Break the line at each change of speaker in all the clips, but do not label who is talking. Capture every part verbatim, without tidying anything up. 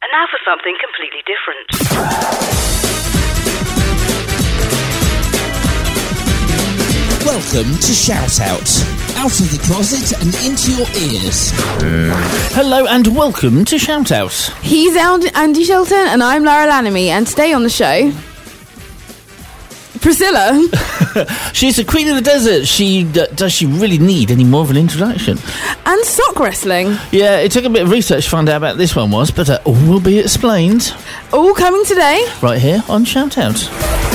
And now for something completely different.
Welcome to Shout Out. Out of the closet and into your ears.
Hello and welcome to Shout Out.
He's Andy Shelton and I'm Lara Lanamy, and today on the show, Priscilla.
She's the queen of the desert. She uh, does she really need any more of an introduction?
And sock wrestling.
Yeah, it took a bit of research to find out about this one was, but uh, all will be explained.
All coming today.
Right here on Shout Out.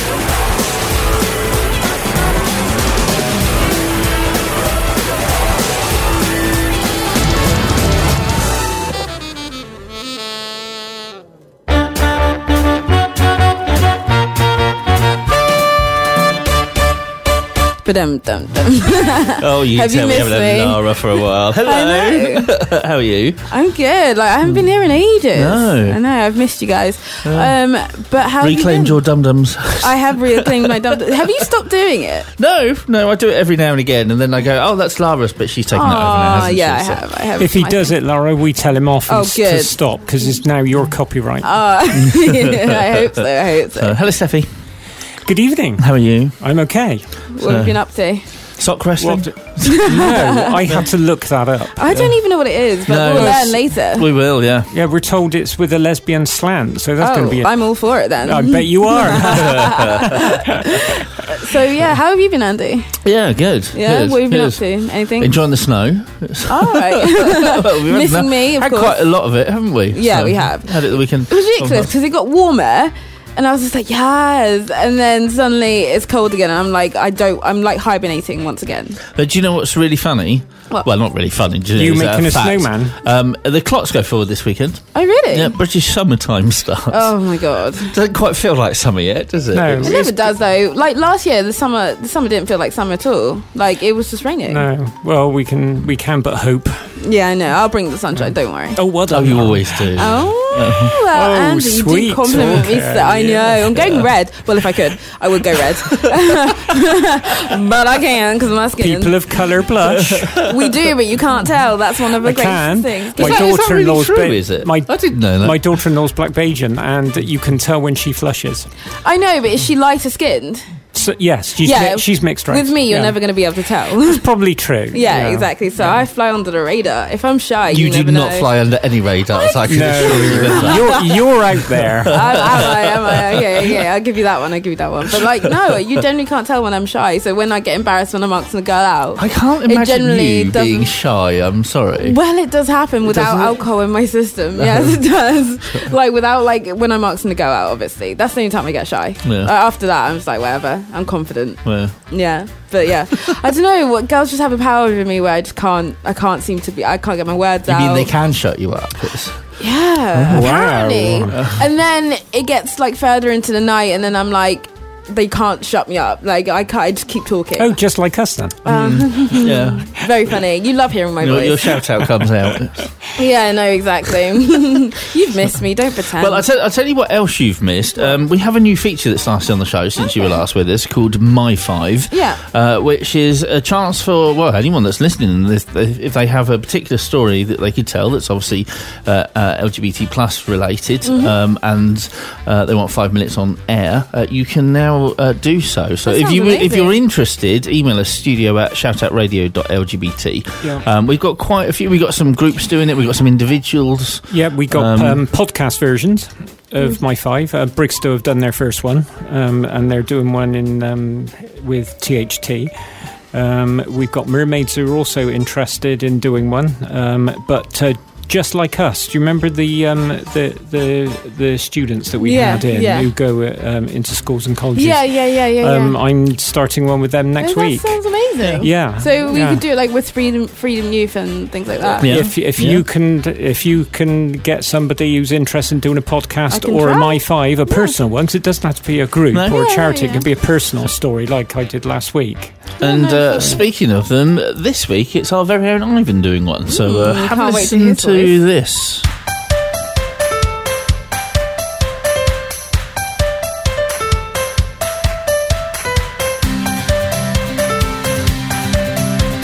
Ba-dum, dum, dum.
Oh, you
Have
tell
you
me I
missed
haven't
me?
had Lara for a while. Hello.
I know.
How are you?
I'm good. Like I haven't been here in ages.
No.
I know. I've missed you guys. Um, but how
Reclaimed
have you been?
your dum-dums.
I have reclaimed my dum. Have you stopped doing it?
No, no, I do it every now and again, and then I go, oh, that's Lara's, but she's taken that over now,
Oh,
hasn't
yeah, I
she? So-
have. I have.
If he
My-
does it, Laura, we tell him off and
Oh,
s-
good.
to stop, because it's now your copyright.
Oh, I hope so. I hope so.
So, hello, Steffi.
Good evening.
How are you?
I'm okay.
What have you been up to?
Sock wrestling?
What? No, I had to look that up.
I don't even know what it is, but
No.
we'll learn later.
We will, yeah.
Yeah, we're told it's with a lesbian slant, so that's going
Oh,
to be a...
I'm all for it then.
I bet you are.
So yeah, how have you been, Andy?
Yeah, good.
Yeah,
good,
what have you been
good.
up to? Anything?
Enjoying the snow.
All right.
Well, we've had
Missing
enough-
me, of
had
course.
quite a lot of it, haven't we?
Yeah, we have.
Had it the weekend.
It was ridiculous because it got warmer, and I was just like, yes, and then suddenly it's cold again, and I'm like, I don't, I'm like hibernating once again.
But do you know what's really funny?
What?
Well, not really funny. do
You
know, it's
making a
fact.
snowman?
Um, the clocks go forward this weekend.
Oh really?
Yeah, British summertime starts.
Oh my god.
Doesn't quite feel like summer yet, does it?
No.
It
It's-
never does though. Like last year, the summer, the summer didn't feel like summer at all. Like it was just raining.
No, well, we can we can but hope.
Yeah, I know. I'll bring the sunshine. Don't worry.
Oh, well
Oh,
done.
you
Laura.
always do.
Oh, well,
Oh,
Andy, you do
sweet
compliment me.
talker,
So I know.
yeah.
I'm going red. Well, if I could, I would go red. But I can't because my skin.
People of colour blush.
We do, but you can't tell. That's one of the
I
greatest
can.
things.
My
Is that- is that really
daughter-in-law's
true,
ba-
is it?
my-
I didn't know that.
My daughter-in-law's black Bajan, and you can tell when she flushes.
I know, but is she lighter skinned?
So, yes, she's,
Yeah,
mi- she's mixed race.
With me, you're
Yeah.
never going to be able to tell.
It's probably true.
Yeah, exactly. So I fly under the radar. If I'm shy, you,
You do
never
not
know.
fly under any radars, I can assure you of that.
you're, you're out there.
Am, am I? Am I? Okay, okay. I'll give you that one. I'll give you that one. But like, no, you generally can't tell when I'm shy. So when I get embarrassed when I'm asking a girl out,
I can't
It
imagine
generally
you
doesn't-
being shy, I'm sorry.
well, it does happen without
doesn't it?
alcohol in my system. Yes, it does. Like without like when I'm asking to go out. Obviously, that's the only time I get shy.
Yeah.
Uh, after that, I'm just like whatever. I'm confident.
Well,
Yeah, but yeah, I don't know. What girls just have a power over me where I just can't. I can't seem to be. I can't get my words
you
out.
mean they can shut you up? It's,
Yeah,
Wow.
apparently. And then it gets like further into the night, and then I'm like, they can't shut me up. Like I can't. I just keep talking.
Oh, just like us then.
yeah.
Very funny. You love hearing my
Your,
voice.
your shout out comes out.
Yeah, no, exactly. You've missed me. Don't pretend.
Well, I'll tell, I'll tell you what else you've missed. Um, we have a new feature that started on the show since you were last with us called My Five.
Yeah.
Uh, which is a chance for, well, anyone that's listening, if, if they have a particular story that they could tell that's obviously uh, uh, L G B T plus related
Mm-hmm.
um, and uh, they want five minutes on air, uh, you can now uh, do so. So
That
if,
sounds
you, if
amazing.
you're interested, email us studio at shoutoutradio dot L G B T.
Yeah.
Um, we've got quite a few. We've got some groups doing it. We've got some individuals.
Yeah, we got
Um,
um, podcast versions of My Five. Uh, Brigstow have done their first one, um, and they're doing one in um, with T H T. Um, we've got Mermaids who are also interested in doing one, um, but uh, just like us. Do you remember the um, the the the students that we
Yeah,
had in
yeah.
who go uh, um, into schools and colleges?
yeah, yeah, yeah, yeah.
Um,
yeah.
I'm starting one with them next
Oh,
week.
That sounds amazing.
Yeah.
So we
yeah.
could do it like with Freedom, Freedom Youth and things like that.
Yeah.
If if
Yeah.
you can if you can get somebody who's interested in doing a
I
podcast
can
or a
try.
My Five, a personal one, 'cause it doesn't have to be a group
No.
or a
Yeah,
charity.
yeah.
It can be a personal story, like I did last week.
And
no,
uh,
sorry.
speaking of them, this week it's our very own Ivan doing one. So uh,
Mm,
have a
can't wait to
listen
hear
to,
his voice.
this.
A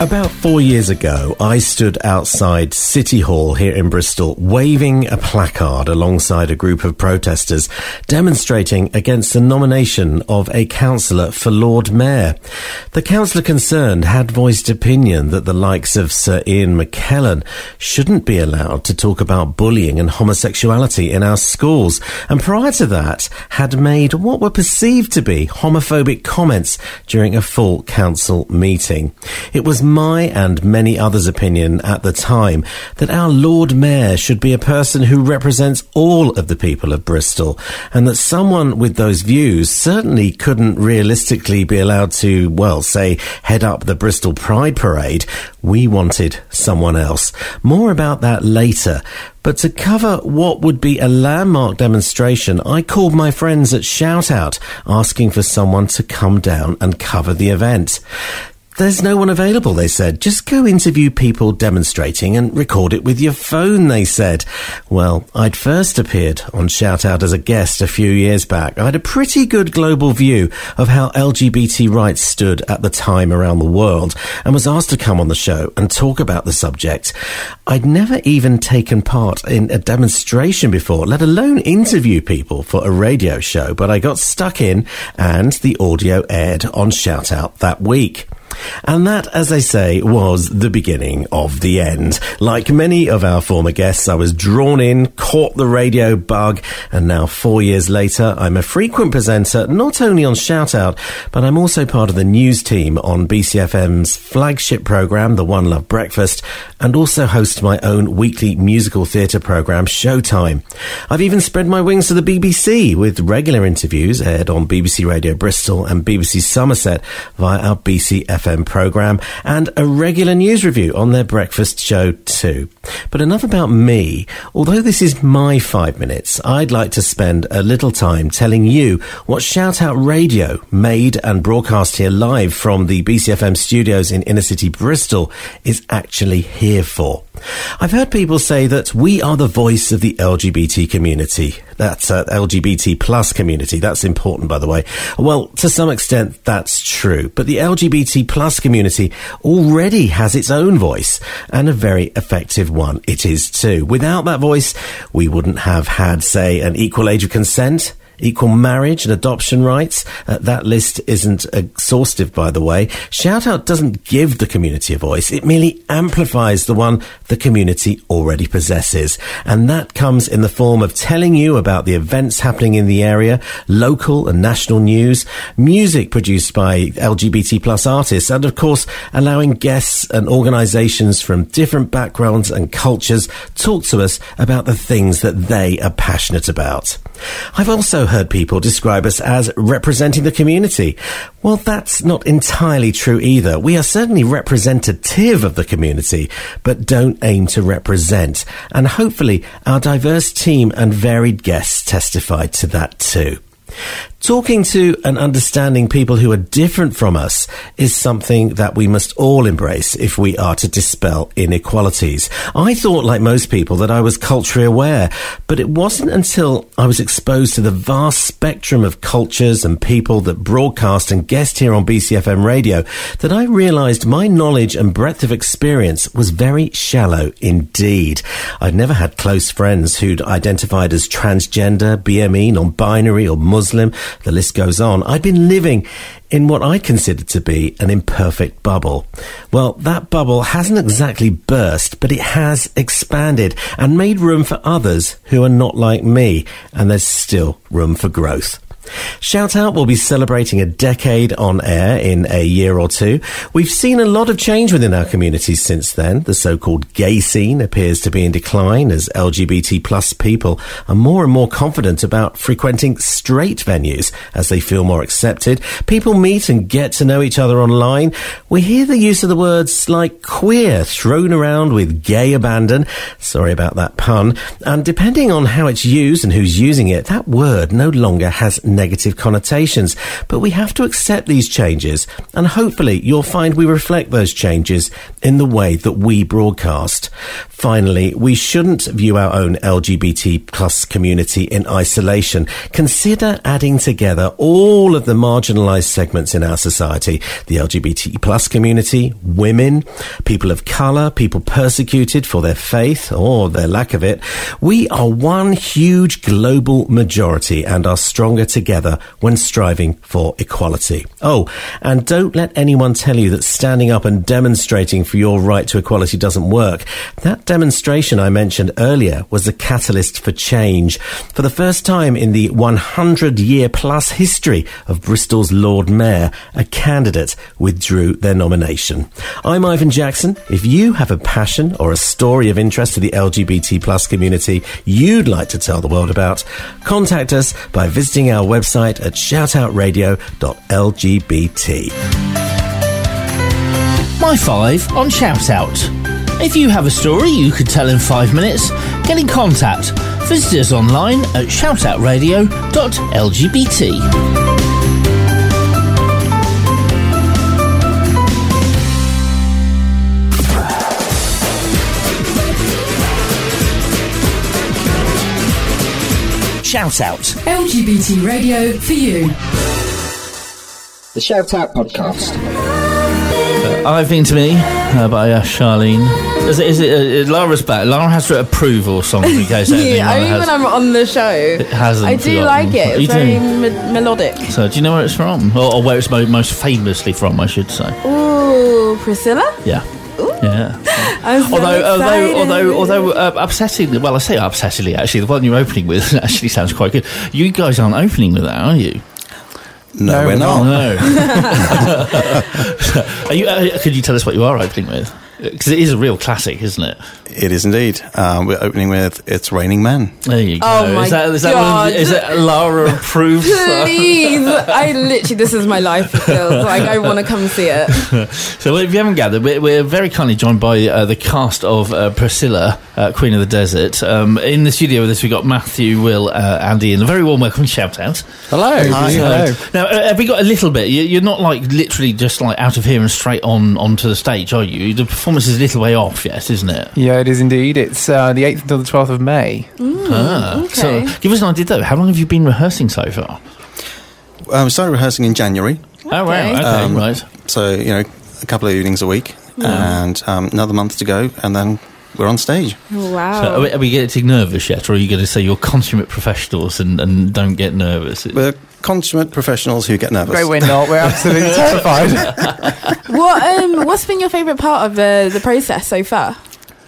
About four years ago, I stood outside City Hall here in Bristol, waving a placard alongside a group of protesters demonstrating against the nomination of a councillor for Lord Mayor. The councillor concerned had voiced opinion that the likes of Sir Ian McKellen shouldn't be allowed to talk about bullying and homosexuality in our schools, and prior to that had made what were perceived to be homophobic comments during a full council meeting. It was my and many others' opinion at the time that our Lord Mayor should be a person who represents all of the people of Bristol, and that someone with those views certainly couldn't realistically be allowed to, well, say, head up the Bristol Pride Parade. We wanted someone else. More about that later. But to cover what would be a landmark demonstration, I called my friends at Shout Out, asking for someone to come down and cover the event. There's no one available, they said. Just go interview people demonstrating and record it with your phone, they said. Well, I'd first appeared on Shout Out as a guest a few years back. I had a pretty good global view of how L G B T rights stood at the time around the world, and was asked to come on the show and talk about the subject. I'd never even taken part in a demonstration before, let alone interview people for a radio show, but I got stuck in and the audio aired on Shout Out that week. And that, as they say, was the beginning of the end. Like many of our former guests, I was drawn in, caught the radio bug, and now four years later, I'm a frequent presenter, not only on Shout Out, but I'm also part of the news team on B C F M's flagship programme, The One Love Breakfast, and also host my own weekly musical theatre programme, Showtime. I've even spread my wings to the B B C, with regular interviews aired on B B C Radio Bristol and B B C Somerset via our B C F M programme, and a regular news review on their breakfast show too. But enough about me. Although this is my five minutes, I'd like to spend a little time telling you what Shout Out Radio, made and broadcast here live from the B C F M studios in inner city Bristol, is actually here for. I've heard people say that we are the voice of the L G B T community. That's uh, L G B T plus community. That's important, by the way. Well, to some extent, that's true. But the L G B T plus community already has its own voice, and a very effective one it is too. Without that voice, we wouldn't have had, say, an equal age of consent, equal marriage and adoption rights. Uh, that list isn't exhaustive, by the way. Shout Out doesn't give the community a voice. It merely amplifies the one the community already possesses. And that comes in the form of telling you about the events happening in the area, local and national news, music produced by L G B T plus artists, and of course, allowing guests and organisations from different backgrounds and cultures talk to us about the things that they are passionate about. I've also heard people describe us as representing the community. Well, that's not entirely true either. We are certainly representative of the community, but don't aim to represent. And hopefully our diverse team and varied guests testified to that too. Talking to and understanding people who are different from us is something that we must all embrace if we are to dispel inequalities. I thought, like most people, that I was culturally aware, but it wasn't until I was exposed to the vast spectrum of cultures and people that broadcast and guest here on B C F M radio that I realised my knowledge and breadth of experience was very shallow indeed. I'd never had close friends who'd identified as transgender, B M E, non-binary or Muslim. The list goes on. I'd been living in what I considered to be an imperfect bubble. Well, that bubble hasn't exactly burst, but it has expanded and made room for others who are not like me, and there's still room for growth. Shout Out will be celebrating a decade on air in a year or two. We've seen a lot of change within our communities since then. The so-called gay scene appears to be in decline as L G B T plus people are more and more confident about frequenting straight venues as they feel more accepted. People meet and get to know each other online. We hear the use of the words like queer thrown around with gay abandon. Sorry about that pun. And depending on how it's used and who's using it, that word no longer has negative connotations. But we have to accept these changes, and hopefully you'll find we reflect those changes in the way that we broadcast. Finally, we shouldn't view our own L G B T plus community in isolation. Consider adding together all of the marginalised segments in our society: the L G B T plus community, women, people of colour, people persecuted for their faith or their lack of it. We are one huge global majority and are stronger together when striving for equality. Oh, and don't let anyone tell you that standing up and demonstrating for your right to equality doesn't work. That demonstration I mentioned earlier was a catalyst for change. For the first time in the one hundred year plus history of Bristol's Lord Mayor, a candidate withdrew their nomination. I'm Ivan Jackson. If you have a passion or a story of interest to the L G B T plus community you'd like to tell the world about, contact us by visiting our website at shout out radio dot L G B T.
My five on Shout Out. If you have a story you could tell in five minutes, get in contact. Visit us online at shout out radio dot L G B T. Shout Out.
L G B T radio for you.
The Shout Out podcast.
Uh, I've Been to Me uh, by uh, Charlene. Is it? Is it uh, Lara's back. Lara has to approve or something in case anyone
yeah, only
has,
when I'm on the show.
it hasn't
I do
forgotten.
like it. It's
You
very
do?
me- melodic.
So, do you know where it's from, or, or where it's mo- most famously from? I should say.
Ooh, Priscilla?
Yeah.
Ooh.
Yeah.
I'm so
Although,
excited.
although, although, although, uh, upsettingly, well, I say upsettingly, actually, the one you're opening with actually sounds quite good. You guys aren't opening with that, are you?
No,
No,
we're not.
No. Are you, uh, could you tell us what you are opening with? Because it is a real classic, isn't it?
It is indeed. Um, we're opening with It's Raining Men.
There you go.
Oh my
is that, is that, one
God.
of the, is that Lara approved?
Please, I literally, this is my life fulfilled. Like, I want to come see it.
So if you haven't gathered, we're, we're very kindly joined by uh, the cast of uh, Priscilla, uh, Queen of the Desert. Um, in the studio with us, we've got Matthew, Will, uh, Andy, and a very warm welcome shout out.
Hello.
Hi.
Hello.
Now, uh, have we got a little bit? You, you're not like literally just like out of here and straight on onto the stage, are you? The performance is a little way off, yes, isn't it?
Yeah, it is indeed. It's uh, the eighth until the twelfth of May.
ah,
okay.
So give us an idea though. How long have you been rehearsing so far?
Um, we started rehearsing in January,
Oh wow,
Okay.
okay,
Um,
right.
so you know, a couple of evenings a week, and um, another month to go, and then we're on stage.
Wow.
So are, we, are we getting nervous yet, or are you going to say you're consummate professionals and, and don't get nervous?
We're consummate professionals who get nervous.
Great, we're not. We're absolutely terrified.
what, um, what's been your favourite part of the, the process so far?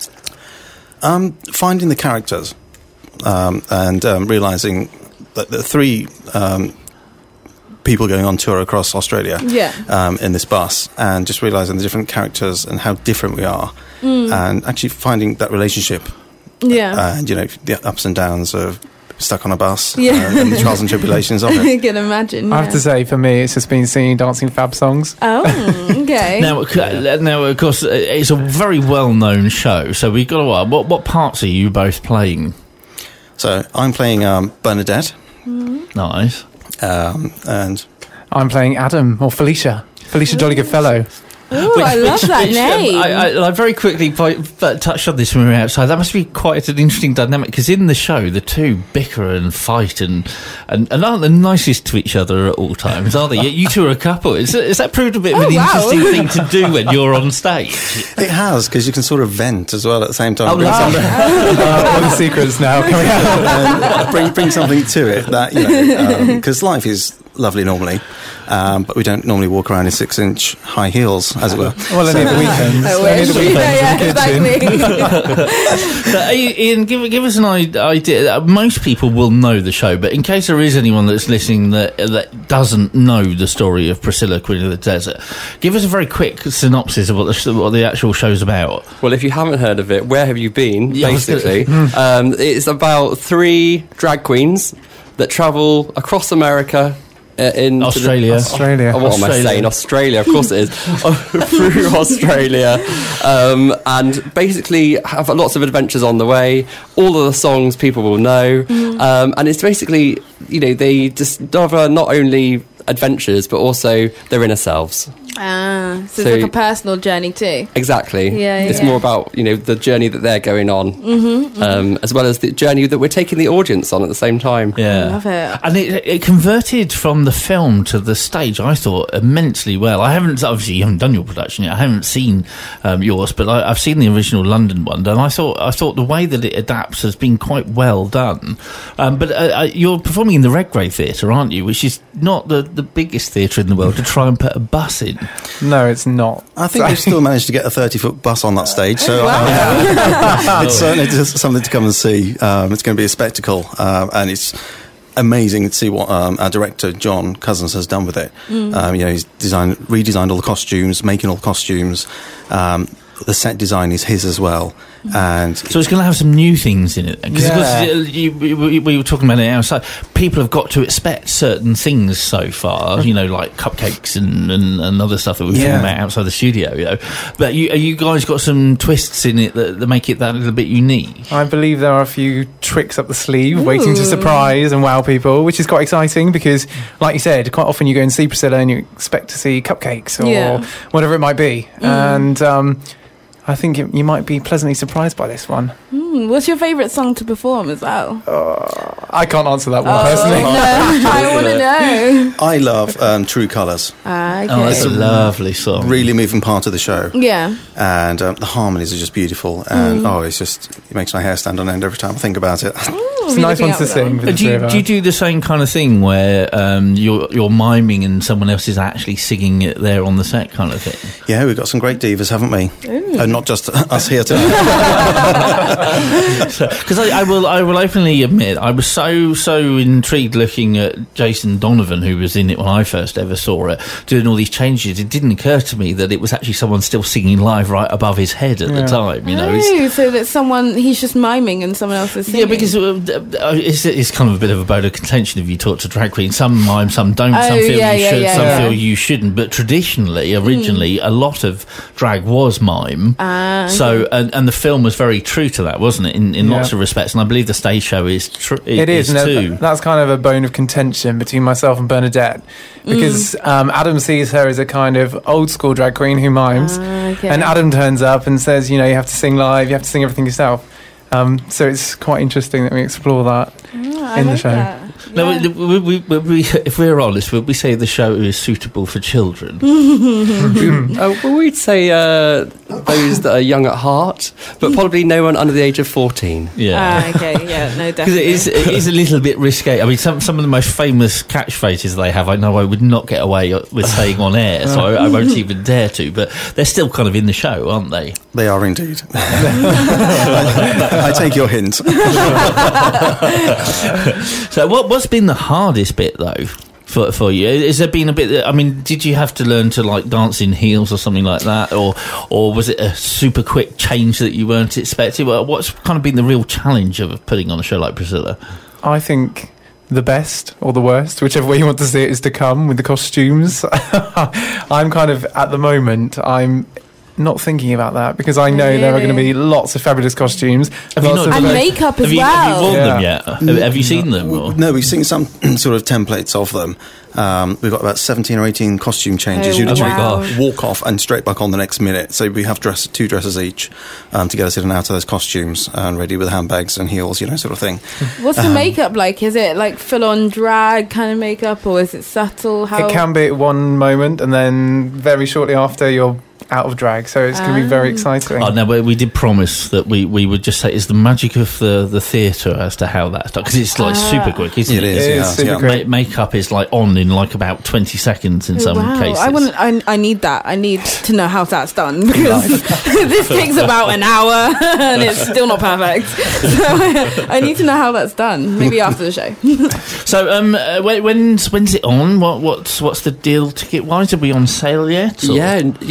Um, finding the characters um, and um, realising that the three um, people going on tour across Australia
Yeah.
um, in this bus, and just realising the different characters and how different we are,
Mm.
and actually finding that relationship
Yeah.
and, you know, the ups and downs of stuck on a bus
Yeah.
and, and the trials and tribulations of
I
it.
can imagine.
I
Yeah.
have to say, for me, it's just been singing, dancing Fab songs.
Oh, okay.
Now, c- now, of course, uh, it's a very well-known show. So we've got to uh, what what parts are you both playing?
So I'm playing um, Bernadette,
Nice.
um, and
I'm playing Adam, or Felicia. Felicia Jolly Goodfellow.
Ooh, I love that
which, um,
name.
I, I, I very quickly po- but touched on this when we were outside. That must be quite an interesting dynamic because in the show, the two bicker and fight and, and, and aren't the nicest to each other at all times, are they? You two are a couple. Is, is that proved a bit of
Oh,
an
wow.
interesting thing to do when you're on stage?
it has, because you can sort of vent as well at the same time.
Oh,
Bring
wow.
something-
uh, all the secrets now coming out.
and bring bring something to it that, you know, because life is lovely normally, um, but we don't normally walk around in six inch high heels, as it were.
Well, only at the weekends.
I
Only at
wish.
the weekends
Yeah,
in
yeah,
the kitchen.
exactly.
So, uh, Ian, give, give us an i- idea. Uh, Most people will know the show, but in case there is anyone that's listening that that doesn't know the story of Priscilla, Queen of the Desert, give us a very quick synopsis of what the, sh- what the actual show's about.
Well, if you haven't heard of it, where have you been,
Yeah, I was gonna-
basically? um, it's about three drag queens that travel across America uh, in
Australia.
The,
Australia.
Oh, what
Australia.
am I saying? Australia, of course it is. Through Australia. Um, and basically have lots of adventures on the way. All of the songs people will know.
Mm.
Um, and it's basically, you know, they discover not only adventures, but also their inner selves.
Ah, so,
So-
it's like a personal journey too.
Exactly.
Yeah,
it's
yeah.
more about, you know, the journey that they're going on,
Mm-hmm,
um, as well as the journey that we're taking the audience on at the same time.
Yeah,
I love it.
and it, it converted from the film to the stage. I thought immensely well. I haven't obviously you haven't done your production yet. I haven't seen um, yours, but I, I've seen the original London one, and I thought I thought the way that it adapts has been quite well done. Um, but uh, uh, you're performing in the Redgrave Theatre, aren't you? Which is not the, the biggest theatre in the world to try and put a bus in.
No, it's not.
I think
So-
we've still managed to get a thirty-foot bus on that stage, so
Wow.
uh, it's certainly just something to come and see. Um, it's going to be a spectacle, um, and it's amazing to see what um, our director, John Cousins, has done with it.
Mm.
Um, you know, he's designed, redesigned all the costumes, making all the costumes. Um, the set design is his as well. And
So it's going to have some new things in it. Because
Yeah.
you, we, we were talking about it outside. People have got to expect certain things so far, you know, like cupcakes and, and, and other stuff that we were
Yeah.
talking about outside the studio. You know, but you, you guys got some twists in it that, that make it that little bit unique.
I believe there are a few tricks up the sleeve waiting to
Ooh.
surprise and wow people, which is quite exciting because, like you said, quite often you go and see Priscilla and you expect to see cupcakes or
Yeah.
whatever it might be. And um, I think it, you might be pleasantly surprised by this one.
Mm, what's your favourite song to perform as well?
I can't answer that one
Oh,
personally.
no, I want to know.
I love um, True Colours.
Ah, okay.
Oh, that's a lovely song.
Really moving part of the show.
Yeah.
And um, the harmonies are just beautiful. And oh, it's just, it makes my hair stand on end every time I think about it.
It's a nice one to sing. For the
Do
three
you,
of us.
do you do the same kind of thing where um, you're you're miming and someone else is actually singing it there on the set, kind of thing?
Yeah, we've got some great divas, haven't we? And not just us here tonight.
Because I, I will, I will openly admit, I was so so intrigued looking at Jason Donovan, who was in it when I first ever saw it, doing all these changes. It didn't occur to me that it was actually someone still singing live right above his head at
Yeah.
the time. You know, it's,
Oh, so that someone, he's just miming and someone else is singing.
yeah, because uh, uh, it's, it's kind of a bit of a bone of contention if you talk to drag queens. Some mime, some don't.
Oh,
some feel
yeah,
you
yeah,
should,
yeah,
some
yeah.
feel you shouldn't. But traditionally, originally, a lot of drag was mime.
Ah, okay.
So, and, and the film was very true to that, wasn't it? In, in lots
Yeah.
of respects, and I believe the stage show is true.
It is, and
too.
that- that's kind of a bone of contention between myself and Bernadette because um, Adam sees her as a kind of old school drag queen who mimes,
Ah, okay.
and Adam turns up and says, you know, you have to sing live, you have to sing everything yourself. Um, so it's quite interesting that we explore that
Ah, I
in the
like
show.
that.
No,
Yeah.
we, we, we, we, if we're honest, would we say the show is suitable for children?
Uh, well, we'd say uh, those that are young at heart, but probably no one under the age of fourteen.
Yeah.
Ah, okay, yeah, no,
Because
definitely.
it is, it is a little bit risque. I mean, some some of the most famous catchphrases they have, I know I would not get away with saying on air, so I, I won't even dare to. But they're still kind of in the show, aren't they?
They are indeed. I, I take your hint.
So, what what's been the hardest bit though for for you? Has there been a bit? That, I mean, did you have to learn to like dance in heels or something like that, or or was it a super quick change that you weren't expecting? Well, what's kind of been the real challenge of putting on a show like Priscilla?
I think the best or the worst, whichever way you want to see it, is to come with the costumes. I'm kind of, at the moment, I'm not thinking about that because I know there are going to be lots of fabulous costumes.
Have you
lots
not-
of
and
those-
makeup as
Have you,
well.
have you worn them
Yeah.
yet? Have, have you seen them? Or?
No, we've seen some sort of templates of them. Um, we've got about seventeen or eighteen costume changes.
Oh,
you literally
wow.
walk off and straight back on the next minute. So we have dress, two dresses each um, to get us in and out of those costumes and ready with handbags and heels, you know, sort of thing.
What's the
Um,
makeup like? Is it like full on drag kind of makeup, or is it subtle? How?
It can be at one moment, and then very shortly after, you're out of drag. So it's going to be very
Ah.
exciting.
Oh, no, but we did promise that we, we would just say it's the magic of the, the theatre as to how that's done. Because it's like
Ah.
super quick, isn't it?
It is,
It is
yeah,
super
yeah.
quick.
Ma- makeup is like on in like about twenty seconds in
Oh,
some
wow.
cases.
I want. I, I need that. I need to know how that's done because this takes about an hour and it's still not perfect. So I, I need to know how that's done. Maybe after the show.
So, um, uh, when, when's when's it on? What what's what's the deal ticket wise? Are we on sale yet? or-
Yeah, yeah. The tickets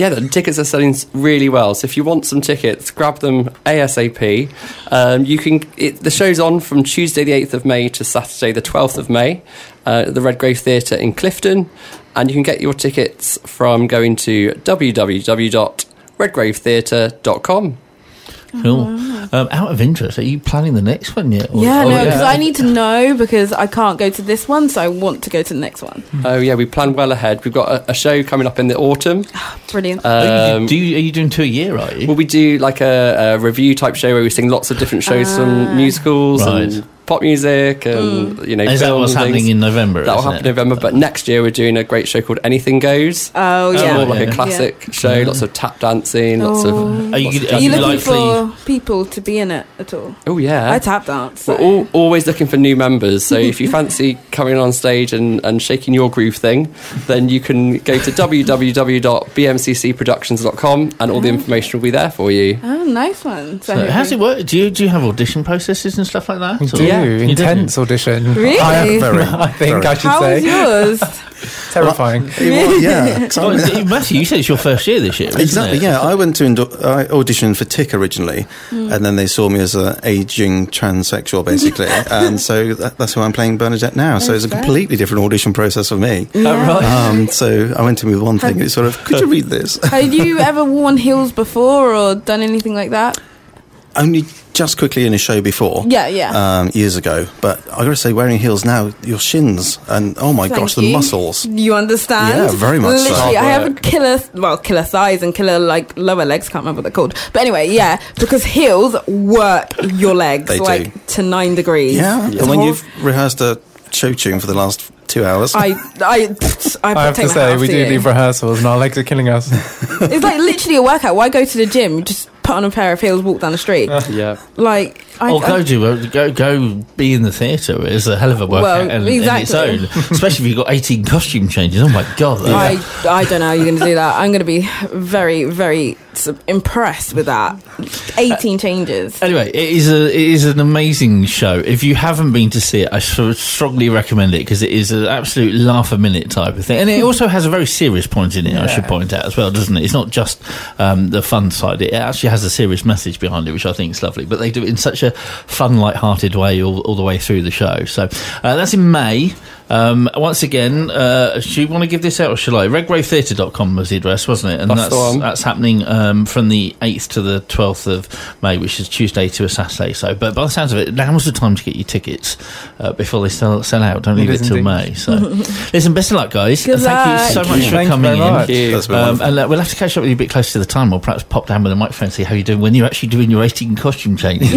tickets are selling s- really well. So if you want some tickets, grab them ASAP. Um, you can. It, the show's on from Tuesday the eighth of May to Saturday the twelfth of May uh, at the Redgrave Theatre in Clifton. And you can get your tickets from going to w w w dot redgrave theatre dot com.
Cool. Um, out of interest, are you planning the next one yet? Or-
Yeah,
oh,
no, because I need to know because I can't go to this one, so I want to go to the next one.
Oh yeah, we plan well ahead. We've got a, a show coming up in the autumn.
Brilliant.
Um,
do you, are you doing two a year, are you?
Well, we do like a, a review type show where we sing lots of different shows
Ah.
from musicals
Right.
and pop music and you know.
Is that
films
what's
and
happening
things.
in November?
That'll
isn't
happen
it?
in November, but next year we're doing a great show called Anything Goes.
Oh,
It's
yeah.
more like
yeah.
a classic show, lots of tap dancing, lots
Oh.
of.
Are you,
lots of
are
Are
you
you looking
likely?
for people to be in it at all?
Oh yeah,
I tap dance. So.
we're all, always looking for new members. So if you fancy coming on stage and, and shaking your groove thing, then you can go to w w w dot b m c c productions dot com and all the information will be there for you.
Oh, nice one. So,
So how's it work? Do you do you have audition processes and stuff like that?
We
Or-
do.
Yeah.
You do?
Intense audition.
Really?
I,
Very,
I think
very.
I should
How
say.
was yours?
Terrifying.
It was, yeah. So
Oh,
I mean-
it- Matthew, you said it's your first year this year, isn't
Exactly,
it?
yeah. I went to indo- I auditioned for Tick originally, and then they saw me as an aging transsexual, basically. And so that, that's who I'm playing Bernadette now. So it's a
That's
completely different audition process for me.
Oh, right.
Um, so I went in with one thing, and it's sort of, could you read this?
Have you ever worn heels before or done anything like that?
Only just quickly in a show before.
Yeah, yeah.
Um, years ago. But I got to say, wearing heels now, your shins, and oh my
Thank
gosh, the
you.
muscles.
You understand?
Yeah, very much so.
Literally,
Hard
I have
work.
a killer, well, killer thighs and killer like lower legs. Can't remember what they're called. But anyway, yeah, because heels work your legs
They do.
like to nine degrees.
Yeah,
It's
and when
hor-
you've rehearsed a show tune for the last two hours.
I, I, I,
I have
take
to
my hat
say,
off
we
to
do
you.
leave rehearsals and our legs are killing us.
It's like literally a workout. Why go to the gym? Just put on a pair of heels, walk down the street.
Yeah.
Like, I,
Or go
I,
do uh, go go be in the theatre is a hell of a workout
Well,
in, in its
exactly.
own, especially if you've got eighteen costume changes. Oh my god!
I, I don't know how you're going to do that. I'm going to be very, very s- impressed with that. eighteen changes.
Anyway, it is a it is an amazing show. If you haven't been to see it, I s- strongly recommend it because it is an absolute laugh a minute type of thing, and it also has a very serious point in it. I should point out as well, doesn't it? It's not just um, the fun side; it actually has a serious message behind it, which I think is lovely. But they do it in such a fun, light-hearted way all, all the way through the show. So uh, that's in May. Um, once again, uh, do you want to give this out or shall I? redgrave theatre dot com was the address, wasn't it? And
That's
that's
the one.
that's happening um, from the eighth to the twelfth of May, which is Tuesday to a Saturday. So, but by the sounds of it, now's the time to get your tickets uh, before they sell, sell out. Don't leave
It
it,
is
till
indeed.
May. So, listen, best of luck, guys.
Good
and thank
luck.
you so
Thank
much
you.
for
Thank you
coming
very
in.
much.
That's been
Um,
wonderful.
and uh, we'll have to catch up with you a bit closer to the time, or perhaps pop down with a microphone and see how you're doing when you're actually doing your eighteen costume changes.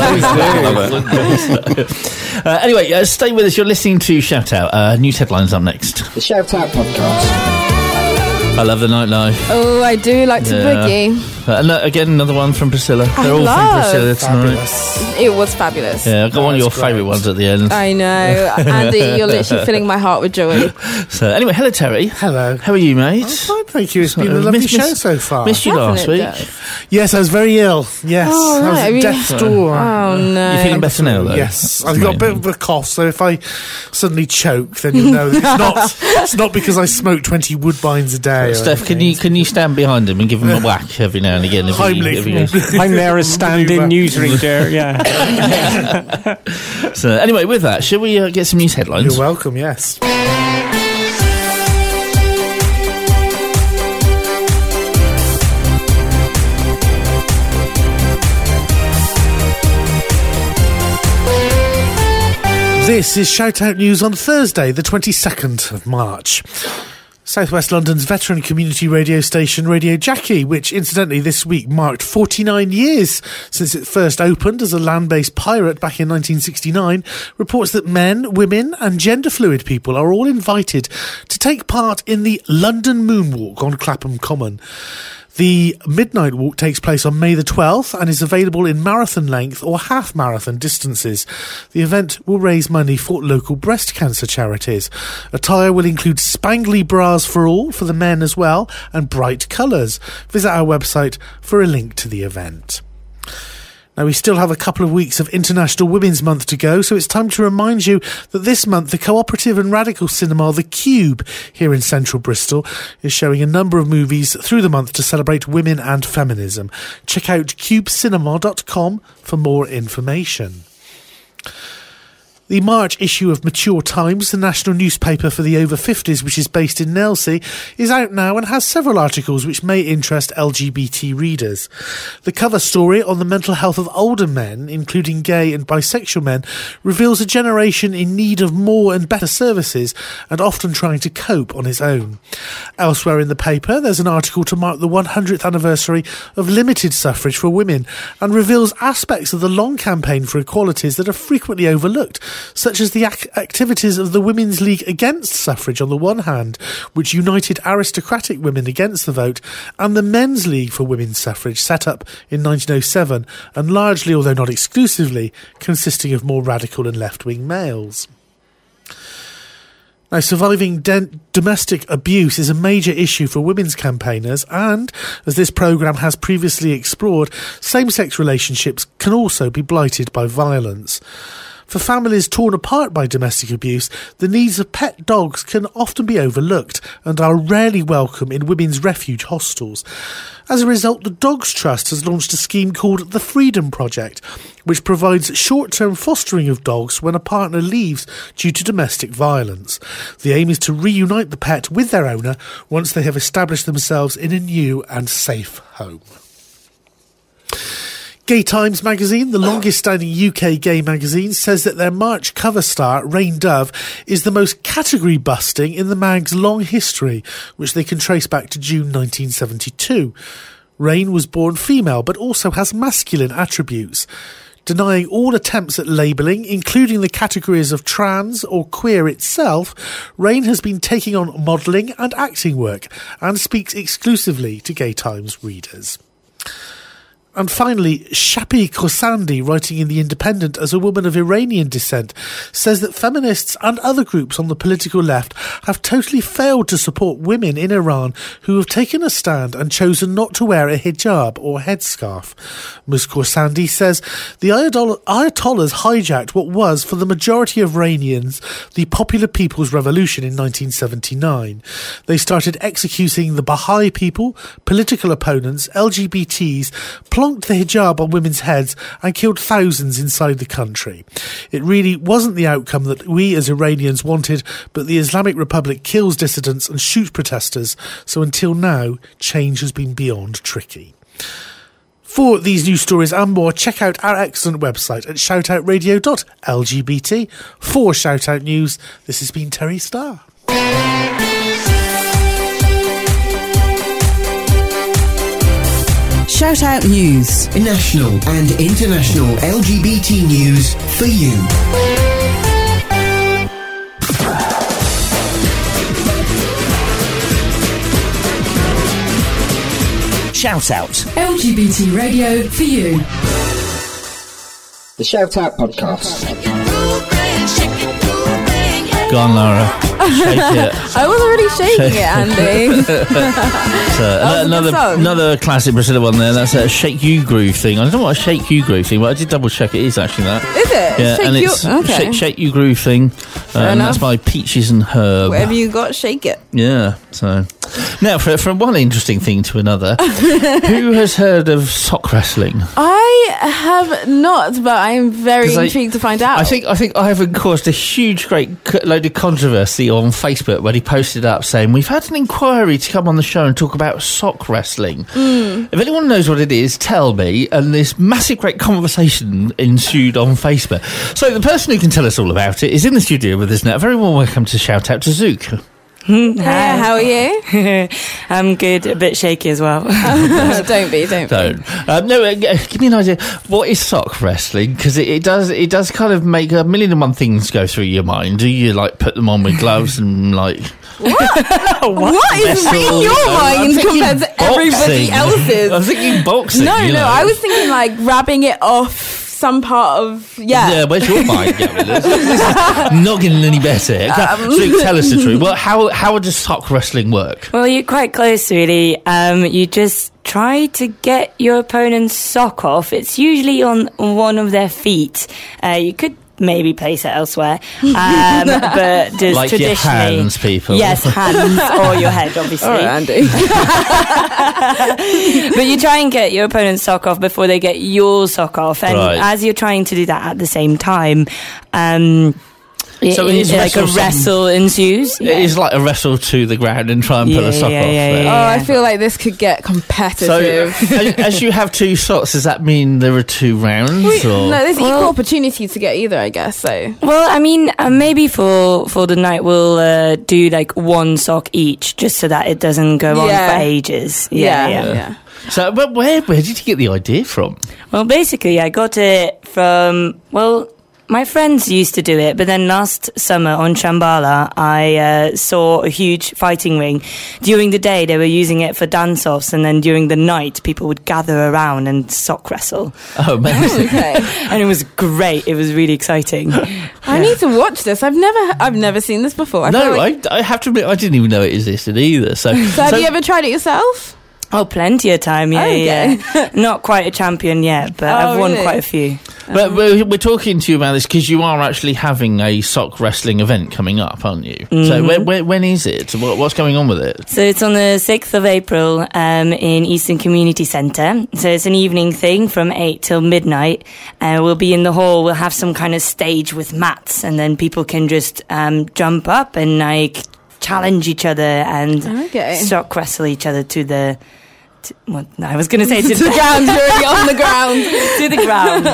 uh, anyway, uh, stay with us. You're listening to Shout Out. Uh, news headlines up next.
The Shout Out Podcast.
I love the nightlife.
Oh, I do like to
Yeah.
boogie.
Uh, and, uh, again, another one from Priscilla.
I
They're all
love-
from Priscilla tonight.
It was fabulous.
Yeah, I got one of your favourite ones at the end.
I know. Andy, you're literally filling my heart with joy.
So anyway, hello Terry.
Hello.
How are you, mate?
I'm fine, thank you. It's been
Uh,
a lovely
miss-
show
miss-
so far.
Missed you last
Definitely
week.
does.
Yes, I was very ill. Yes,
Oh,
I was
right.
at
Have you-
death's door.
Oh, no.
You're feeling better now, though.
Yes, I've got a bit of a cough, so if I suddenly choke, then you'll know that it's not. It's not because I smoke twenty woodbines a day. or
Steph, can
anything.
you can you stand behind him and give him a whack every now and again? If he,
Heimlich.
if he goes-
I'm there as stand-in newsreader, yeah.
So anyway, with that, shall we uh, get some news headlines?
You're welcome. Yes. This is Shout Out News on Thursday, the twenty-second of March. South West London's veteran community radio station Radio Jackie, which incidentally this week marked forty-nine years since it first opened as a land-based pirate back in nineteen sixty-nine, reports that men, women and gender-fluid people are all invited to take part in the London Moonwalk on Clapham Common. The Midnight Walk takes place on May the twelfth and is available in marathon length or half marathon distances. The event will raise money for local breast cancer charities. Attire will include spangly bras for all, for the men as well, and bright colours. Visit our website for a link to the event. Now, we still have a couple of weeks of International Women's Month to go, so it's time to remind you that this month the cooperative and radical cinema The Cube here in central Bristol is showing a number of movies through the month to celebrate women and feminism. Check out cube cinema dot com for more information. The March issue of Mature Times, the national newspaper for the over fifties, which is based in Nailsea, is out now and has several articles which may interest L G B T readers. The cover story on the mental health of older men, including gay and bisexual men, reveals a generation in need of more and better services and often trying to cope on its own. Elsewhere in the paper, there's an article to mark the one hundredth anniversary of limited suffrage for women and reveals aspects of the long campaign for equalities that are frequently overlooked, such as the ac- activities of the Women's League Against Suffrage on the one hand, which united aristocratic women against the vote, and the Men's League for Women's Suffrage, set up in nineteen oh seven, and largely, although not exclusively, consisting of more radical and left-wing males. Now, surviving de- domestic abuse is a major issue for women's campaigners, and, as this programme has previously explored, same-sex relationships can also be blighted by violence. For families torn apart by domestic abuse, the needs of pet dogs can often be overlooked and are rarely welcome in women's refuge hostels. As a result, the Dogs Trust has launched a scheme called the Freedom Project, which provides short-term fostering of dogs when a partner leaves due to domestic violence. The aim is to reunite the pet with their owner once they have established themselves in a new and safe home. Gay Times magazine, the longest-standing U K gay magazine, says that their March cover star, Rain Dove, is the most category-busting in the mag's long history, which they can trace back to June nineteen seventy-two. Rain was born female, but also has masculine attributes. Denying all attempts at labelling, including the categories of trans or queer itself, Rain has been taking on modelling and acting work, and speaks exclusively to Gay Times readers. And finally, Shapi Khorsandi, writing in The Independent as a woman of Iranian descent, says that feminists and other groups on the political left have totally failed to support women in Iran who have taken a stand and chosen not to wear a hijab or headscarf. Miz Khorsandi says the Ayatollahs hijacked what was, for the majority of Iranians, the Popular People's Revolution in nineteen seventy-nine. They started executing the Baha'i people, political opponents, L G B Ts, plonked the hijab on women's heads and killed thousands inside the country. It really wasn't the outcome that we as Iranians wanted, but the Islamic Republic kills dissidents and shoots protesters, so until now, change has been beyond tricky. For these news stories and more, check out our excellent website at shoutout radio dot L G B T. For Shoutout News, this has been Terry Starr.
Shout Out News.
National and international L G B T news for you.
Shout Out.
L G B T radio for you.
The Shout Out Podcast.
Go on, Laura. Shake it.
I wasn't really shaking
Shake.
it, Andy.
So, another another classic Priscilla one there. That's a Shake You Groove thing. I don't know what a Shake You Groove thing, but I did double check. It is actually that.
Is it?
Yeah,
Shake
and
you-
it's
okay.
Shake, Shake You Groove thing. Um, that's by Peaches and Herb.
Whatever you got, shake it.
Yeah. So now, for, from one interesting thing to another, who has heard of sock wrestling?
I have not, but I am very
'Cause I-
intrigued to find out.
I think I think Ivan caused a huge, great c- load of controversy on Facebook when he posted up saying we've had an inquiry to come on the show and talk about sock wrestling.
Mm.
If anyone knows what it is, tell me. And this massive, great conversation ensued on Facebook. So the person who can tell us all about it is in the studio with us now. Very warm welcome to Shout Out to Zook.
Hey, how are you?
I'm good, a bit shaky as well.
Don't be, don't be.
Don't. Um, no, uh, g- give me an idea. What is sock wrestling? Because it, it does it does kind of make a million and one things go through your mind. Do you, like, put them on with gloves and, like...
What, what is
Vessel,
in your
you know, I'm
mind
thinking
compared to everybody
boxing.
else's?
I'm thinking boxing.
No,
you
no,
know.
I was thinking like grabbing it off some part of yeah.
Yeah, where's your mind going? This, this is not getting any better.
Um.
So tell us the truth. Well, how how does sock wrestling work?
Well, you're quite close, really. Um, you just try to get your opponent's sock off. It's usually on one of their feet. Uh, you could maybe place it elsewhere, um, but just
like
traditionally,
your hands, people.
Yes, hands or your head, obviously.
All right, Andy.
But you try and get your opponent's sock off before they get your sock off, and
Right.
as you're trying to do that at the same time, um,
So
it,
it is
it, like a
wrestle
wrestle ensues.
It is like a wrestle to the ground and try and pull
Yeah,
a sock
yeah,
off.
yeah,
then.
yeah,
Oh, I feel like this could get competitive.
So, as, as you have two socks, does that mean there are two rounds?
Wait,
or?
no, there's
Well-
equal opportunity to get either, I guess. So
Well, I mean, uh, maybe for for the night we'll uh, do like one sock each, just so that it doesn't go on
Yeah.
for ages.
yeah,
Yeah,
yeah.
yeah.
So, but where where did you get the idea from?
Well, basically, I got it from well. My friends used to do it, but then last summer on Shambhala, I uh, saw a huge fighting ring. During the day, they were using it for dance-offs, and then during the night, people would gather around and sock wrestle.
Oh, amazing!
Okay.
And it was great. It was really exciting.
I need to watch this. I've never, I've never seen this before. I
no,
feel like,
I, I have to admit, I didn't even know it existed either. So,
So have you ever tried it yourself?
Oh, plenty of time, yeah,
Okay.
yeah. Not quite a champion yet, but
Oh,
I've won
really?
quite a few.
But we're, we're talking to you about this because you are actually having a sock wrestling event coming up, aren't you? So
Mhm.
when, when, when is it? What, what's going on with it?
So it's on the sixth of April um, in Eastern Community Centre. So it's an evening thing from eight till midnight. Uh, we'll be in the hall. We'll have some kind of stage with mats, and then people can just um, jump up and like challenge each other and
Okay.
sock wrestle each other to the... To, well, no, I was going to say to
To the ground. You're already on the ground.
to the ground.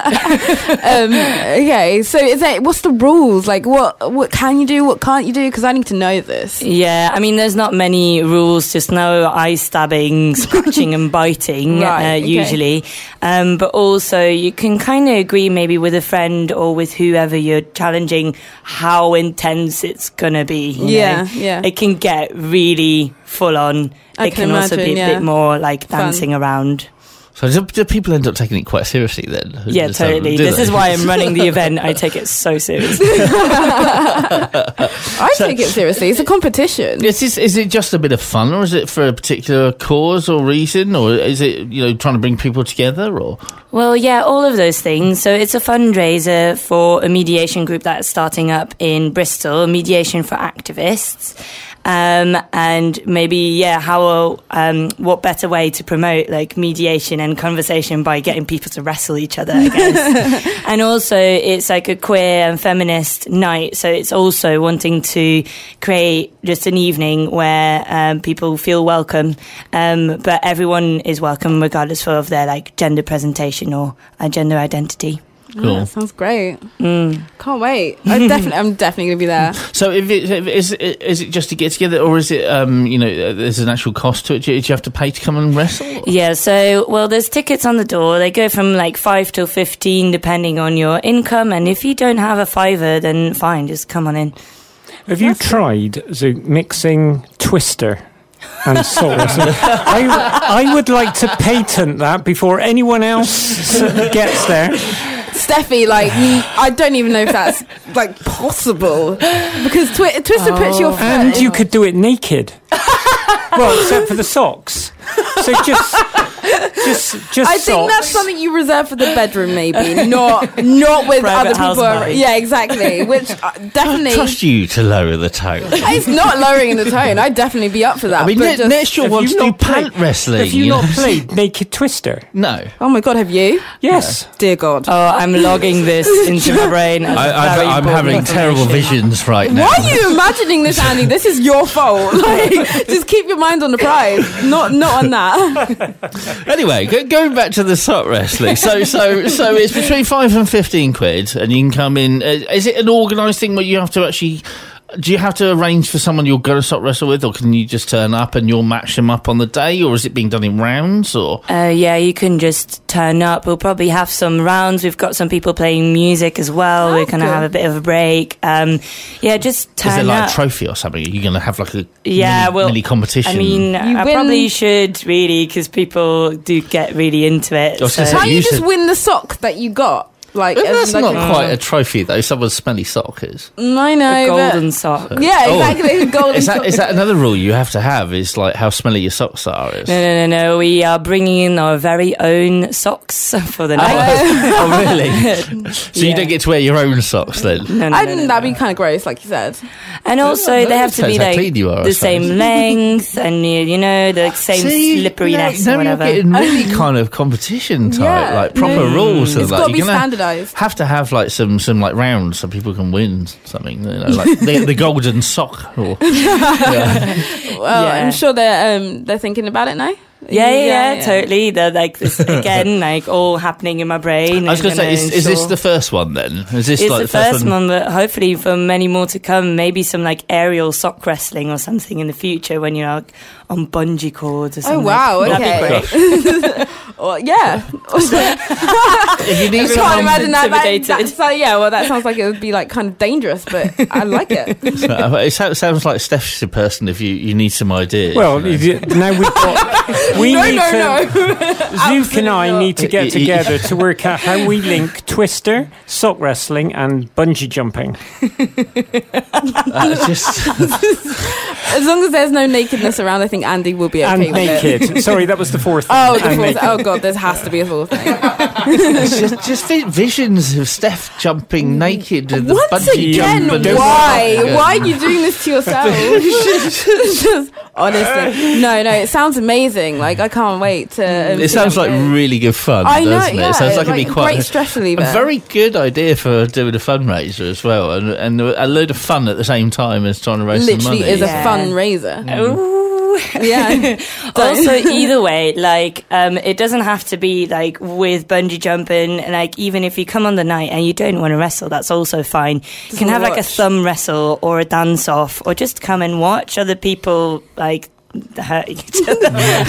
um, okay, so is that what's the rules? Like, what what can you do? What can't you do? Because I need to know this.
Yeah, I mean, there's not many rules, just no eye stabbing, scratching and biting,
Right,
uh,
okay.
usually. Um, but also, you can kind of agree maybe with a friend or with whoever you're challenging how intense it's going to be. you
Yeah,
know?
yeah.
It can get really full on.
I
It
can
can, also
imagine,
be a
yeah.
bit more like
Fun.
dancing around.
So do, do people end up taking it quite seriously then?
Yeah,
So,
totally.
do
This
they?
is why I'm running the event. I take it so seriously.
I take it seriously. It's a competition.
Is, this, is it just a bit of fun, or is it for a particular cause or reason, or is it, you know, trying to bring people together, or?
Well, yeah, all of those things. So it's a fundraiser for a mediation group that's starting up in Bristol, Mediation for Activists. Um, and maybe, yeah, how, um, what better way to promote like mediation and conversation by getting people to wrestle each other, I guess. And also it's like a queer and feminist night. So it's also wanting to create just an evening where, um, people feel welcome. Um, but everyone is welcome regardless of their like gender presentation or uh, gender identity.
Oh,
Cool.
that sounds great.
Mm.
Can't wait. I definitely, I'm definitely gonna be there.
So, if it, if is it, is it just to get together, or is it, um, you know, uh, there's an actual cost to it? Do you, do you have to pay to come and wrestle?
Yeah, so, well, there's tickets on the door. They go from like five till fifteen, depending on your income. And if you don't have a fiver, then fine, just come on in.
Have you tried so, mixing Twister and soul wrestling? I, I would like to patent that before anyone else gets there.
Steffi, like, I don't even know if that's like possible because Twi- Twister puts your foot
And
in-
you could do it naked. Well, except for the socks. So just, just, just
I think
socks.
that's something you reserve for the bedroom, maybe not not with
Private
other
house
people. Around.
party.
Yeah, exactly. Which uh, definitely,
Trust you to lower the tone.
it's not lowering the tone. I'd definitely be up for that.
I mean,
but
ne-
just-
next year
Have
wants
you
to do
not played-
pant wrestling.
Have you
you
not
know?
played Naked Twister?
No.
oh my god, have you?
Yes.
Dear God.
Oh, I'm logging this into my brain. as
I, I,
very
I'm
important
having terrible
information.
visions right now.
Why are you imagining this, Andy? This is your fault. Like, just keep your mind on the prize, not not on that.
Anyway, go, going back to the sock wrestling. So, so, so it's between five and fifteen quid, and you can come in. Uh, is it an organised thing where you have to actually Do you have to arrange for someone you're going to sock wrestle with, or can you just turn up and you'll match them up on the day, or is it being done in rounds? Or
uh, yeah, you can just turn up. We'll probably have some rounds. We've got some people playing music as well. Oh, We're going to have a bit of a break. Um, yeah, just turn up.
Is it like
up.
a trophy or something? Are you going to have like a
yeah,
mini,
well,
mini competition?
I mean,
You
I
win-
probably should really, because people do get really into it.
I was
So.
gonna say,
Can't you
you
just
said-
win the sock that you got? Like,
But
as
that's
like
not
a-
quite a trophy, though. Someone's smelly sock is.
Mm, I know,
A golden
but-
sock.
Yeah,
Oh.
exactly. a golden
Is that
sock.
is that another rule you have to have? Is like how smelly your socks are? Is
No, no, no, no. We are bringing in our very own socks for the night.
oh really? So you
Yeah.
don't get to wear your own socks then?
No, no,
I
no,
think
no,
that'd
no.
be kind of gross, like you said.
And also,
Well,
they have to
depends
be
how
like
clean you are, I
the
suppose.
same length, and you, you know, the same
See,
slipperiness
now,
or
now
whatever.
you're getting really kind of competition type,
Yeah,
like proper
no.
rules. And
It's
like,
got to be
you're gonna
standardised.
have to have like some some like rounds so people can win something. You know, like the, the golden sock. Or, yeah.
Well,
Yeah.
I'm sure they're um, they're thinking about it now.
Yeah, yeah, yeah, totally. They're like this again, like all happening in my brain.
I was going to say,
and
is, is this
ensure-
the first one then? Is this
It's
like
the
the first,
first one, but hopefully for many more to come. Maybe some like aerial sock wrestling or something in the future when you're like on bungee cords or
Oh
something.
wow!
That'd
Okay.
be great.
Well, yeah.
If you need
I
some-
can't imagine that. that,
intimidated.
that so, yeah, well, that sounds like it would be like kind of dangerous, but I like it.
So, it sounds sounds like Steph's the person if you, you need some ideas.
Well,
you know.
if you- now we've got. We
no,
need
no,
to.
no.
Zook and I need to get
Y- y-
together to work out how we link Twister, sock wrestling, and bungee jumping.
Uh, just
As long as there's no nakedness around, I think Andy will be okay
And
with it.
naked. Sorry, that was the fourth thing.
Oh, the
And
fourth,
naked.
oh god, there has to be a fourth thing.
it's just, just vi- visions of Steph jumping naked and the
Once
bungee
again,
jump and-
why?
Yeah.
Why are you doing this to yourself? Just- honestly, no, no. It sounds amazing. Like I can't wait to. Um,
It
see
sounds
how
like
it goes.
really good fun,
I know,
doesn't it?
yeah,
It sounds like, it'd be
like
quite
great stress
a
reliever.
very good idea for doing a fundraiser as well, and, and a load of fun at the same time as trying to raise some
Literally
money.
is a
Yeah.
fundraiser.
Ooh.
Yeah.
Also, either way, like um, it doesn't have to be like with bungee jumping. Like even if you come on the night and you don't want to wrestle, that's also fine. You
Just
can have
wanna
like a
watch.
thumb wrestle or a dance off, or just come and watch other people like hurt each other.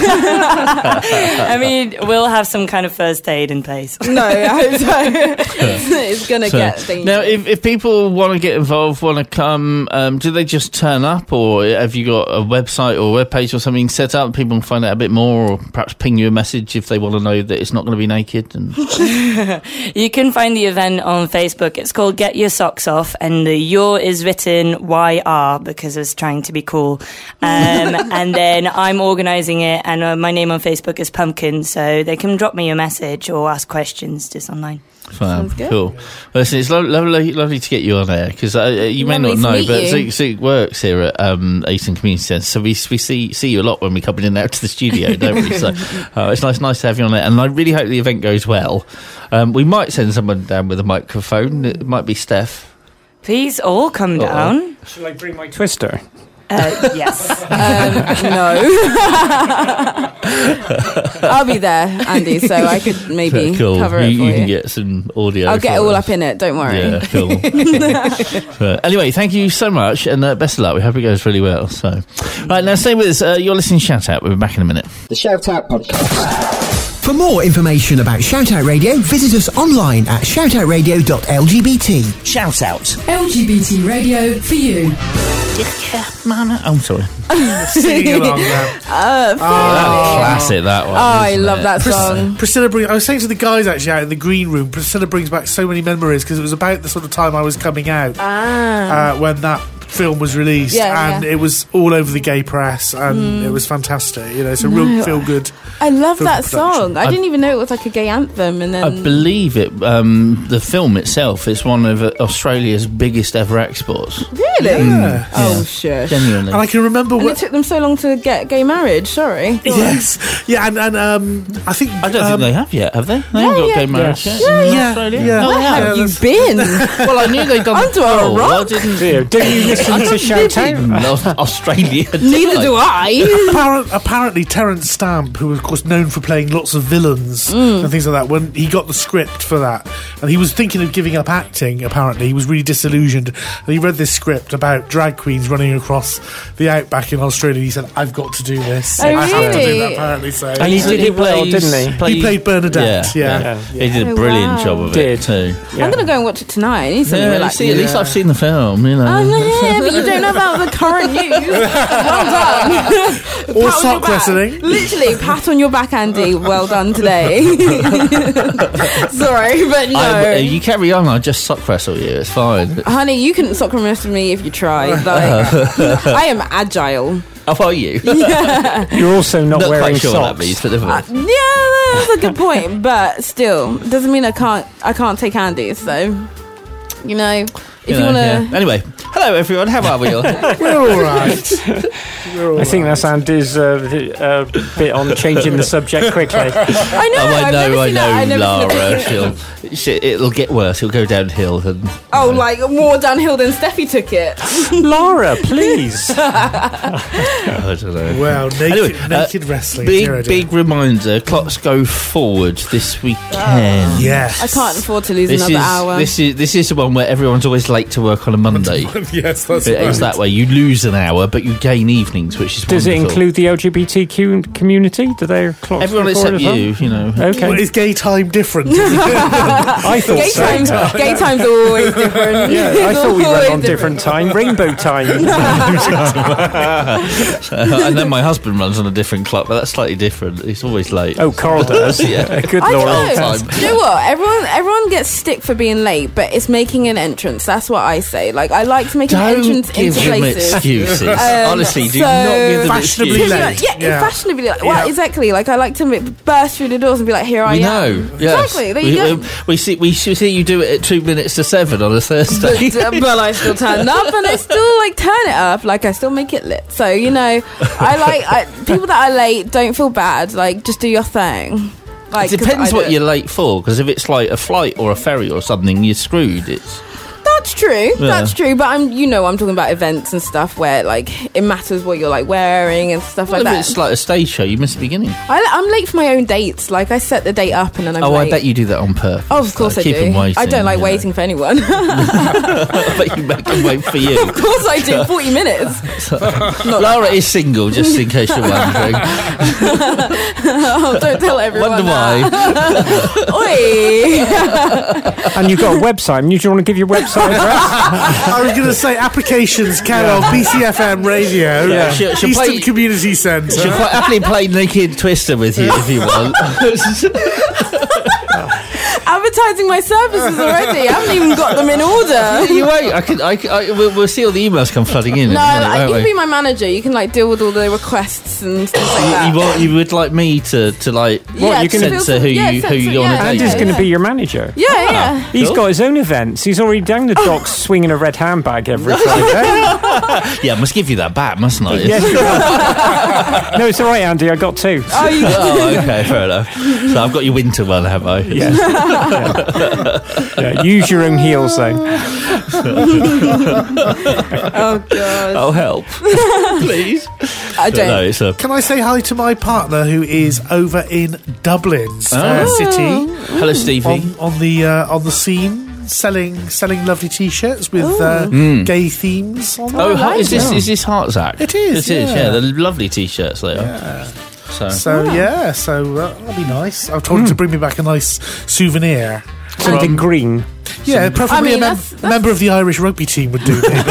I mean, we'll have some kind of first aid in place.
No, I hope so. It's gonna
So,
get dangerous.
now, if, if people want to get involved, want to come, um, do they just turn up, or have you got a website or web page or something set up? People can find out a bit more, or perhaps ping you a message if they want to know that it's not going to be naked. And
You can find the event on Facebook. It's called Get Your Socks Off, and the your is written Y R because it's trying to be cool. Um, and then I'm organising it, and uh, my name on Facebook is Pumpkin, so they can drop me a message or ask questions just online.
Fab,
Sounds good.
cool. Well, listen, it's lo- lovely, lovely to get you on air because uh, you may
Lovely
not
to
know,
meet
but
you.
Zook, Zook works here at um, Eastern Community Centre, so we we see see you a lot when we come in and out to the studio, don't we? So uh, it's nice nice to have you on air, and I really hope the event goes well. Um, we might send someone down with a microphone. It might be Steph.
Please all come
Uh-oh.
down.
Shall I bring my Twister?
Uh, yes.
Um, no. I'll be there, Andy, so I could maybe
cool.
cover
you,
it for
you
you.
can get some audio.
I'll get it
for
all
us.
up in it, don't worry.
Yeah, cool. Uh, anyway, thank you so much, and uh, best of luck. We hope it goes really well. So, right now, stay with us. Uh, you're listening to Shout Out. We'll be back in a minute.
The Shout Out Podcast.
For more information about Shout Out Radio, visit us online at shout out radio dot l g b t.
Shout Out.
L G B T radio for you.
I'm sorry.
Singing along now.
Uh,
Oh, that classic, that one.
Oh, I
isn't
love
it?
that song.
Priscilla brings. I was saying to the guys actually out in the green room. Priscilla brings back so many memories because it was about the sort of time I was coming out
Ah.
uh, when that film was released,
Yeah,
and
yeah.
it was all over the gay press, and
Mm.
it was fantastic. You know, it's a
No,
real feel good.
I love
film
that
production.
song. I,
I-
didn't even know it was like a gay anthem, and then
I believe it. Um, the film itself is one of uh, Australia's biggest ever exports.
really,
Yeah.
oh
Yeah.
shush.
Genuinely.
And I can remember
And
what.
it took them so long to get gay marriage. Sorry. Go on.
Yes, yeah, and, and um, I think
I don't
um,
think they have yet, have they? They
Yeah,
haven't got
yeah.
gay marriage
Yes.
yet in
Yeah,
Australia?
yeah.
No,
Where
they
have
have.
you
that's-
been?
Well, I knew they'd done
Under
the
a
poll.
rock?
I didn't.
Dear, don't you listen listen to Shout Out?
in Aus- Australia.
Neither do I.
Apparent, apparently, Terence Stamp, who was of course known for playing lots of villains
Mm.
and things like that, when he got the script for that, and he was thinking of giving up acting. Apparently, he was really disillusioned, and he read this script about drag queens running across the outback in Australia. He said, "I've got to do this.
Oh,
I have to do
really?
that." Apparently, so
And he did it well, didn't he?
He played Bernadette. Yeah,
yeah.
yeah.
He did a
Oh,
brilliant
wow.
job of
Did.
it too.
Yeah.
I'm gonna go and watch it tonight. I need something
Yeah,
relaxing.
see, at least
Yeah.
I've seen the film, you know.
Oh, yeah, but you don't know about the current news. Well done. Pat on
Or
your
sock
back.
wrestling.
Literally, pat on your back, Andy. Well done today. Sorry, but no.
I, you carry on, I'll just sock wrestle you, it's fine.
Honey, you can sock wrestle me if you tried. Like, I am agile.
How are you?
Yeah.
You're also not,
Not
wearing
quite sure what
socks.
that means, but never
Uh,
mind.
yeah, that's a good point, but still doesn't mean I can't. I can't take Andy. So, you know, if you,
You know,
want to.
yeah. Anyway, hello everyone, how are we all?
We're all right. We're all
I think
right.
that's Andy's uh, uh, bit on changing the subject quickly.
I know.
Oh, I
I've
know,
never
I
seen that. I've
know,
never seen
Lara.
it.
She'll, she, it'll get worse. It'll go downhill. And,
Oh, like more downhill than Steffi took it.
Laura, please.
I don't know.
Well, naked,
Anyway, uh,
naked wrestling.
Big,
dear, oh dear.
big reminder: clocks go forward this weekend.
Yes.
I can't afford to lose
This
another
is
hour.
this is this is the one where everyone's always late to work on a Monday.
Yes, that's
It-
right.
It's that way. You lose an hour, but you gain evenings, which is
Does it
wonderful.
include the L G B T Q community? Do they clocks
Everyone
record
except
as well?
you, you know.
Okay.
Well, is gay time different?
I thought
Gay
so.
times, gay times are always different.
Yeah, I thought we went on different time. Rainbow time.
And then my husband runs on a different clock, but that's slightly different. He's always late.
Oh, Carl does.
Yeah.
Good
I
lord.
know.
time.
Do you know what? Everyone, everyone gets stick for being late, but it's making an entrance. That's what I say. Like I like to make an
Don't
entrance
give
into
them
places.
excuses.
Um,
Honestly, do
so-
not give them
Fashionably
excuses.
late.
Yeah,
Yeah.
fashionably. Like,
Yeah.
well, exactly. Like I like to make, burst through the doors and be like, "Here I
We
am."
know. Yes.
Exactly. There
we,
you go.
we, we see. We should see you do it at two minutes to seven on a Thursday.
But, but I still turn up and I still like turn it up. Like I still make it lit. So you know, I like I, people that are late. Don't feel bad. Like just do your thing. Like
It
'cause
depends
I do
what
it.
you're late for, because if it's like a flight or a ferry or something, you're screwed. It's
That's true. That's true. But I'm, you know, I'm talking about events and stuff where like it matters what you're like wearing and stuff
well,
like
if
that.
it's like a stage show, you miss the beginning.
I, I'm late for my own dates. Like I set the date up and then I'm
oh,
late.
I bet you do that on purpose.
Oh, of course
Like,
I
keep
do.
them waiting,
I don't like
you know.
waiting for anyone.
I bet you make them wait for you.
Of course I do. Forty minutes.
Laura is single, just in case you're wondering.
Oh, don't tell everyone.
Wonder
that. Oi.
And you've got a website. And you do you want to give your website address?
I was going to say applications care of B C F M Radio,
Yeah. She'll- she'll
Eastern
play-
Community Centre.
She'll quite happily play Naked Twister with you if you want.
Advertising my services already. I haven't even got them in order.
you wait. I can. I, can- I, we'll, we'll see all the emails come flooding in.
No,
in a minute,
like,
won't
you can
we?
be my manager. You can like deal with all the requests and stuff like that.
You, want, you would like me to, to like
Yeah,
you
to
can
feel
censor
some-
who
yeah,
you who
censor-
you want
yeah,
to
Andy's
date.
going to
yeah.
be your manager.
Yeah,
Ah.
yeah.
He's
Cool.
got his own events. He's already down the docks swinging a red handbag every Friday.
Yeah, I must give you that back, mustn't I?
Yes, you are. No, it's all right, Andy. I got two.
Oh, you
Oh, okay, fair enough. So I've got your winter one, have I?
Yeah. Yeah, use your own heels, though.
Oh god.
I'll help, please.
I don't.
No, it's a
Can I say hi to my partner who is over in Dublin uh,
Oh.
City
hello, Stevie.
on, on the uh, on the scene, selling selling lovely T-shirts with uh,
Mm.
gay themes. On
Oh,
them.
Heart- is this
Yeah.
is this Heartsack?
It is,
It is.
yeah.
Yeah, the lovely t-shirts they are.
Yeah.
So,
So yeah, so uh, that'll be nice. I've told him to bring me back a nice souvenir.
Something green.
Yeah, preferably
I mean,
a mem-
that's- that's-
member of the Irish rugby team would do me. But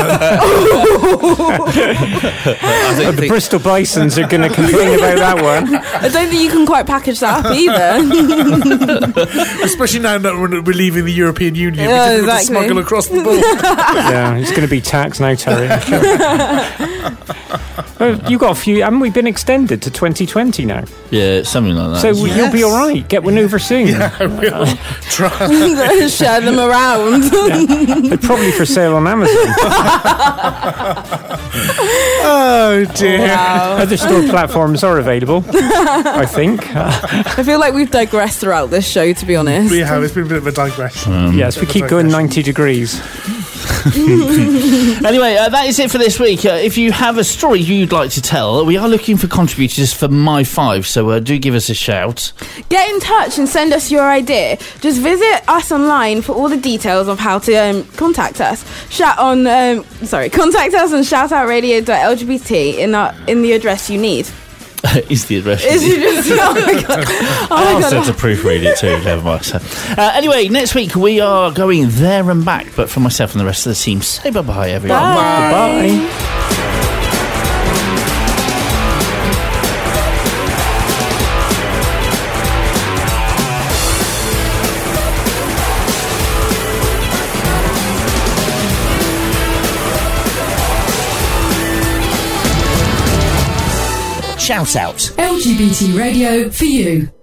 I think,
The Bristol Bisons are going to complain about that one.
I don't think you can quite package that up either.
especially now that we're, we're leaving the European Union,
Yeah,
we can
exactly.
smuggle across the border.
Yeah, it's going to be tax now, Terry. I'm sure. Well, you got a few. Haven't we been extended to twenty twenty now?
yeah, something like that.
So
Yes.
you'll be all right. Get one over soon.
I will try.
Share them around.
They're probably for sale on Amazon.
Oh dear.
Wow.
Other store platforms are available, I think.
I feel like we've digressed throughout this show, to be honest.
We have. It's been a bit of a digression.
Um,
Yes, we keep going ninety degrees.
Anyway, uh, that is it for this week. Uh, if you have a story you'd like to tell, we are looking for contributors for My Five, so uh, do give us a shout.
Get in touch and send us your idea. Just visit us online for all the details of how to um, contact us. Shout on, um, sorry, contact us on shoutout radio dot L G B T in, our, in the address you need.
Is the address?
Is it just, oh my god! Oh
I
my
asked
god.
her to proofread it too. Never mind. So, uh, anyway, next week we are going there and back. But for myself and the rest of the team, say bye bye, everyone.
Bye.
Goodbye.
Shout out.
L G B T radio for you.